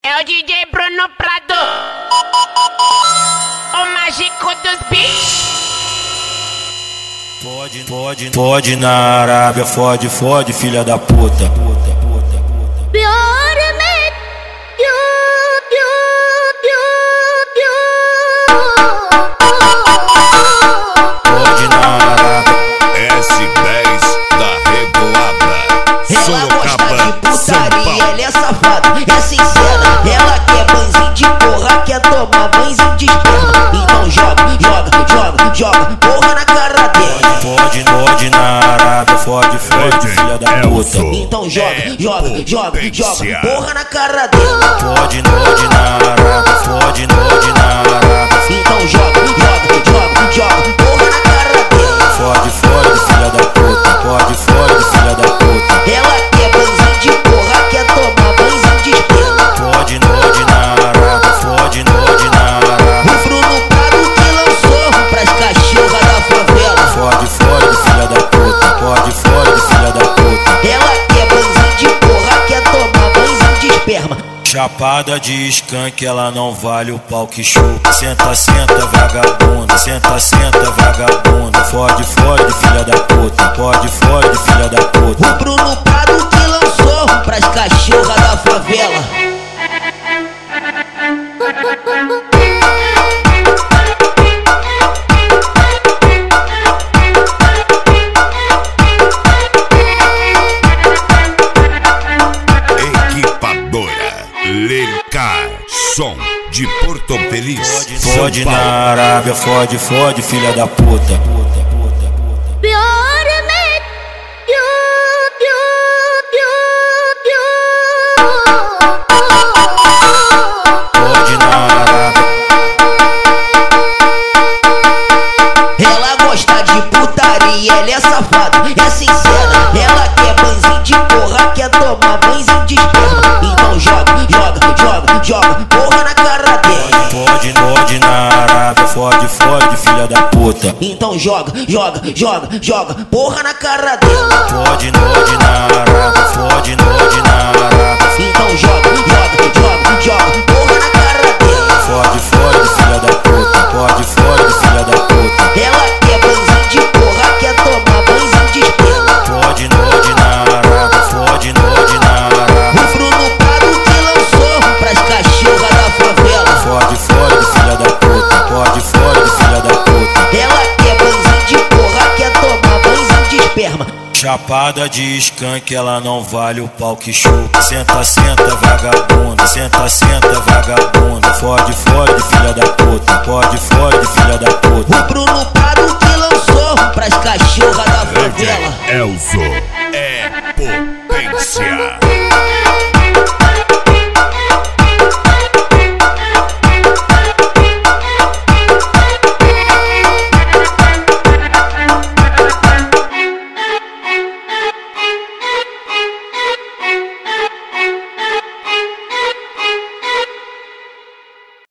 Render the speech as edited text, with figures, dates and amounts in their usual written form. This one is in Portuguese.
É o DJ Bruno Prado, o mágico dos beats. Pode na Arábia, fode, filha da puta. Pode na Arábia. S10 da Revoada, Sorocaba, São Paulo. Ela é safada, é sincera. Ela quer banzinho de porra, quer tomar banzinho de esperma. Então joga, porra na cara dela. Pode na Arábia, fode, filha da puta. Então joga, porra na cara dela. Pode na Arábia, fode na Arábia. Então joga, porra na cara dela. Fode, filha da puta. Pode, filha da puta. Ela quer banzinho de porra, quer tomar banzinho de esperma. Pode na Arábia, fode na Arábia. O Bruno Prado que lançou pras cachorras da favela. Fode, filha da puta. Pode, filha da puta. Ela quer banzinho de porra, quer tomar banzinho de esperma. Chapada de skunk, ela não vale o pau que show. Senta, vagabunda. Senta, vagabunda. Fode, filha da puta. Pode, filha da puta. O Bruno Prado que lançou pras cachorras da favela. Equipadora Lencar, som de Porto Feliz, Fode São na Paulo. Arábia, fode, filha da puta. Pode na Arábia. Ela gosta de putaria, ela é safada, é sincera. Ela quer banzinho de porra, quer tomar banzinho de esperma. Então joga, porra na cara dela. Pode na Arábia, fode, filha da puta. Então joga, porra na cara dela. Pode na Arábia, fode na Arábia. Então joga, porra na cara dela. Fode, filha da puta. Pode, filha da puta. Ela quer banzinho de porra, quer tomar banzinho de esperma. Pode na Arábia, fode na Arábia. O Bruno Prado que lançou pras cachorras da favela. Fode, filha da puta. Pode, filha da puta. Ela quer banzinho de porra, quer tomar banzinho de esperma. Chapada de skunk, ela não vale o pau que show. Senta, vagabunda. Senta, vagabunda. Fode, filha da puta. Pode, filha da puta. O Bruno Prado